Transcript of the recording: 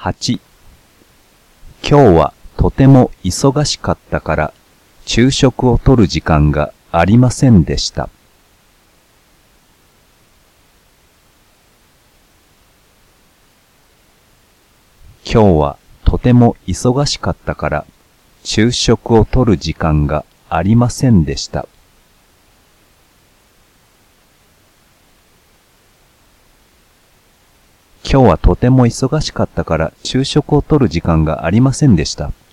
8、今日はとても忙しかったから昼食をとる時間がありませんでした。今日はとても忙しかったから昼食をとる時間がありませんでした。今日はとても忙しかったから昼食をとる時間がありませんでした。